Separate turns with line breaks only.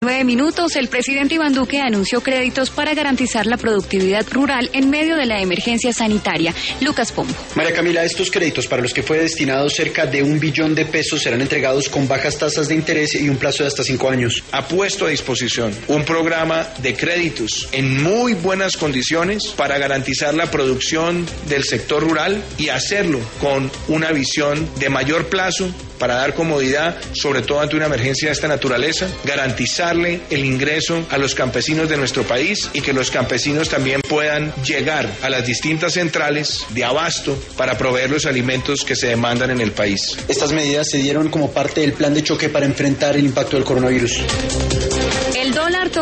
9 minutos, el presidente Iván Duque anunció créditos para garantizar la productividad rural en medio de la emergencia sanitaria. Lucas Pombo.
María Camila, estos créditos para los que fue destinado cerca de 1 billón de pesos serán entregados con bajas tasas de interés y un plazo de hasta 5 años.
Ha puesto a disposición un programa de créditos en muy buenas condiciones para garantizar la producción del sector rural y hacerlo con una visión de mayor plazo para dar comodidad, sobre todo ante una emergencia de esta naturaleza, garantizarle el ingreso a los campesinos de nuestro país y que los campesinos también puedan llegar a las distintas centrales de abasto para proveer los alimentos que se demandan en el país.
Estas medidas se dieron como parte del plan de choque para enfrentar el impacto del coronavirus.
El dólar